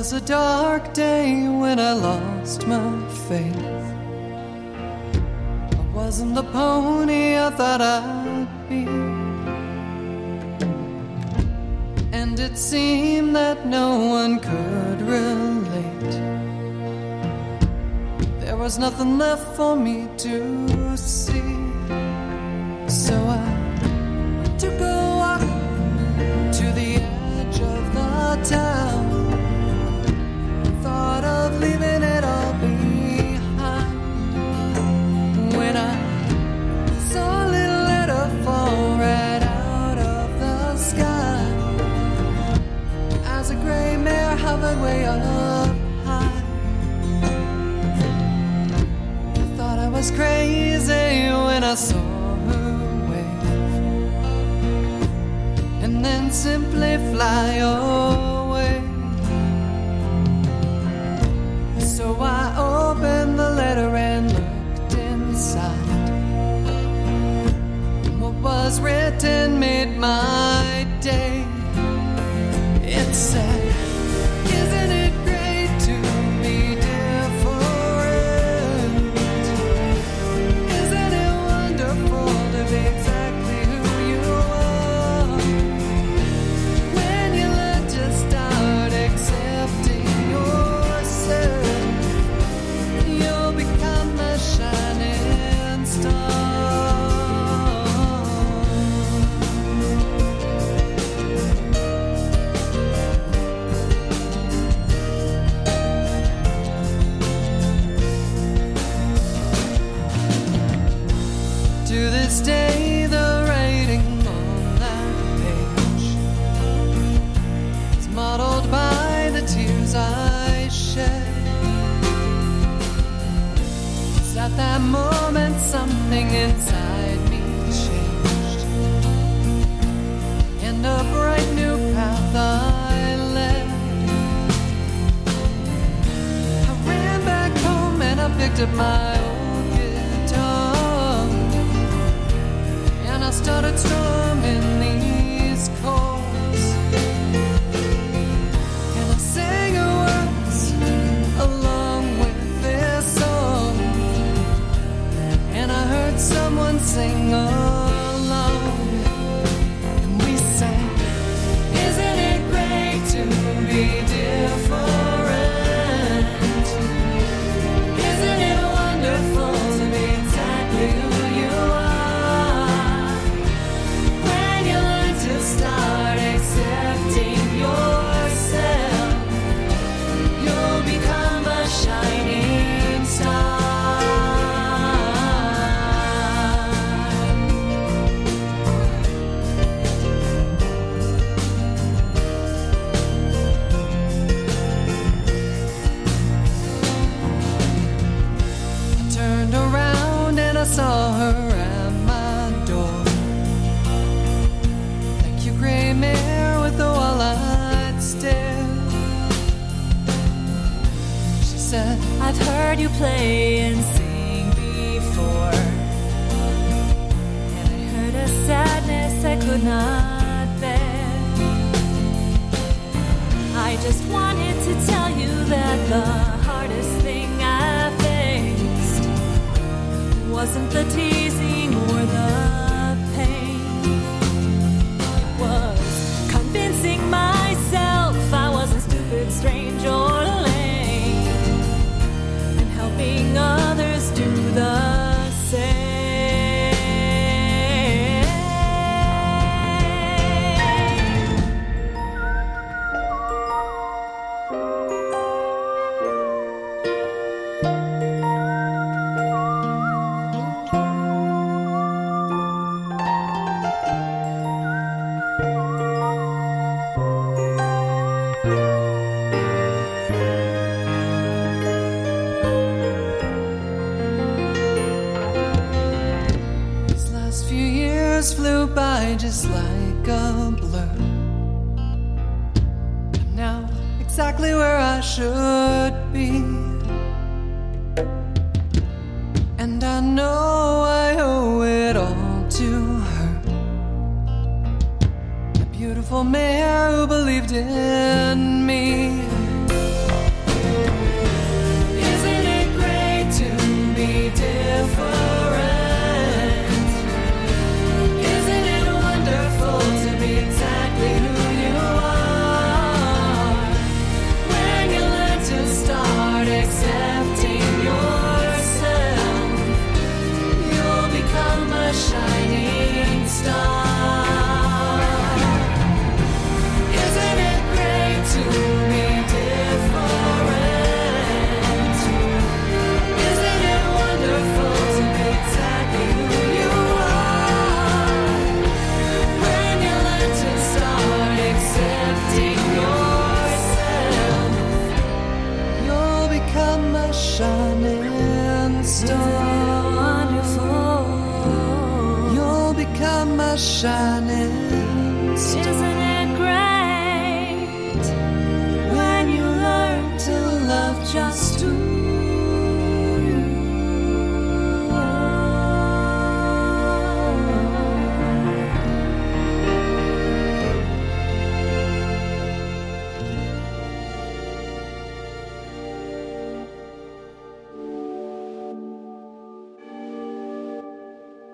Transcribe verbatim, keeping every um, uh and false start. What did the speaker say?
was a dark day when I lost my faith. I wasn't the pony I thought I'd be, and it seemed that no one could relate. There was nothing left for me to see, so I took a walk to the edge of the town. Thought of leaving it all behind when I saw a little letter fall right out of the sky as a gray mare hovered way up high. I thought I was crazy when I saw her wave and then simply fly away. So I opened the letter and looked inside. What was written made my day. It said, isn't it great to be different? Isn't it wonderful to be exactly who you are? When you learn to start accepting yourself, shining star. To this day, the writing on that page is modeled by the tears I shed. At that moment, something inside me changed, and a bright new path I led. I ran back home and I picked up my old guitar, and I started strumming these chords, and I sang her words along with this song. And I heard someone sing along, and we sang, isn't it great to be different? Isn't it wonderful to be exactly who you are? When you learn to start accepting yourself, you'll become a shining star. I saw her at my door, a cute gray mare with a wall-eyed stare. She said, I've heard you play and sing before, and I heard a sadness I could not bear. I just wanted to tell you that the hardest thing I faced wasn't the teasing or the pain. It was convincing myself I wasn't stupid, strange, or lame, and helping others do the same. Flew by just like a blur. I'm now exactly where I should be, and I know I owe it all to her, a beautiful mare who believed in me.